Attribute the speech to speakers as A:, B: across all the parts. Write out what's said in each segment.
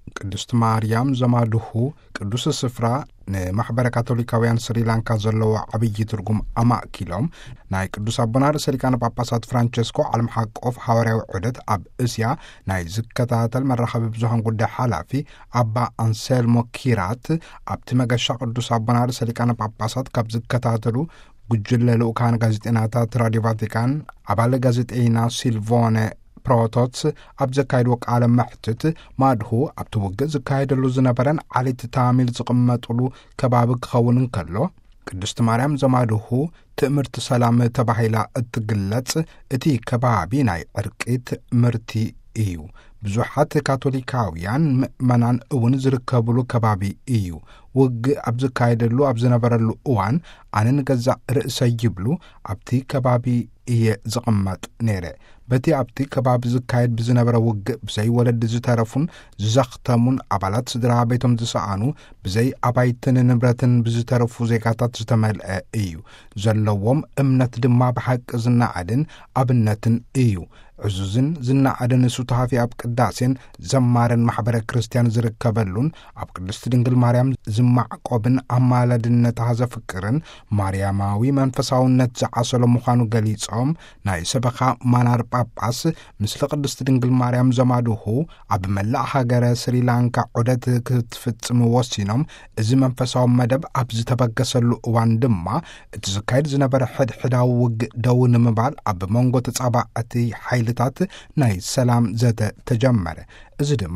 A: ቅድስት ማርያም ዘማድሁ ቅዱስ ስፍራ ንማሕበረ ካቶሊካውያን ስሪላንካ ዘለዎ ዓብዪ ትርጉም ኣማእኪሎም ናይ ቅዱስ ኣቦና ርእሰ ሊቃነ ጳጳሳት ፍራንቸስኮ ዓለም ሓቆፍ ሓዋርያዊ ዑደት ኣብ እስያ ናይ ዝከታተል መራኸቢ ብዙሃን ጉዳይ ሓላፊ ኣባ አንሴልሞ ኪራት ኣብቲ መገሻ ቅዱስ ኣቦና ርእሰ ሊቃነ ጳጳሳት ካብ ዝከታተሉ ጉጅለ ልኡካን ጋዜጠኛታት ራድዮ ቫቲካን ኣባለ ጋዜጠኛ ሲልቮነ ፕሮቶትስ ኣብ ዘካይድዎ ቃለ መሕትት ማድሁ ኣብቲ ውግእ ዝካየደሉ ዝነበረን ዓሌት ታሚል ዝቕመጡሉ ከባቢ ክኸውን እንከሎ ቅድስቲ ማርያም ዘማድሁ ትእምርቲ ሰላም ተባሂላ እትግለጽ እቲ ከባቢ ናይ ዕርቂት ምርቲ እዩ። ብዙሓት ካቶሊካውያን ምእመናን እውን ዝርከብሉ ከባቢ እዩ። ውግእ ኣብ ዝካየደሉ ኣብ ዝነበረሉ እዋን ኣነ ንገዛእ ርእሰይ ይብሉ ኣብቲ ከባቢ እየ ዝቕመጥ ነይረ። በቲ ኣብቲ ከባቢ ዝካየድ ብዝነበረ ውግእ ብዘይ ወለዲ ዝተረፉን ዝዘኽተሙን ኣባላት ስድራ ቤቶም ዝሰኣኑ ብዘይ ኣባይትን ንብረትን ብዝተረፉ ዜጋታት ዝተመልአ እዩ። ዘለዎም እምነት ድማ ብሓቂ ዝናዓድን ኣብነትን እዩ። ዕዙዝን ዝናዓድን ሱታሃፊ ኣብ ቅዳሴን ዘማረን ማሕበረ ክርስቲያን ዝርከበሉን ኣብ ቅድስቲ ድንግል ማርያም ዝማዕቆብን ኣማላድነታ ዘፍቅርን ማርያማዊ መንፈሳውነት ዝዓሰሎ ምዃኑ ገሊጾም ናይ ሰበኻ ማናር ጳጳስ ምስሊ ቅድስቲ ድንግል ማርያም ዘማድሁ ኣብ መላእ ሃገረ ስሪላንካ ዑደት ክትፍጽም ወሲኖም እዚ መንፈሳዊ መደብ ኣብ ዝተበገሰሉ እዋን ድማ እቲ ዝካየድ ዝነበረ ሕድሕዳዊ ውግእ ደው ንምባል ኣብ መንጎ ተጻባዕቲ ሓይልታት ናይ ሰላም ዘተ ተጀመረ። እዚ ድማ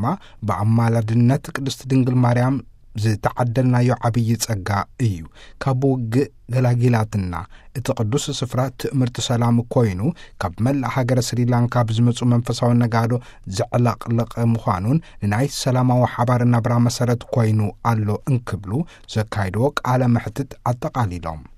A: ብኣማላድነት ቅድስቲ ድንግል ማርያም ዝተዓደልናዮ ዓብዪ ጸጋ እዩ። ካብ ውግእ ገላጊላትና እቲ ቅዱስ ስፍራ ትእምርቲ ሰላም ኮይኑ ካብ መላእ ሃገረ ስሪላንካ ብዝመፁ መንፈሳዊ ነጋዶ ዘዕለቕልቕ ምዃኑን ንናይ ሰላማዊ ሓባር ናብራ መሰረት ኮይኑ ኣሎ እንክብሉ ዘካይድዎ ቃለ መሕትት ኣጠቓሊሎም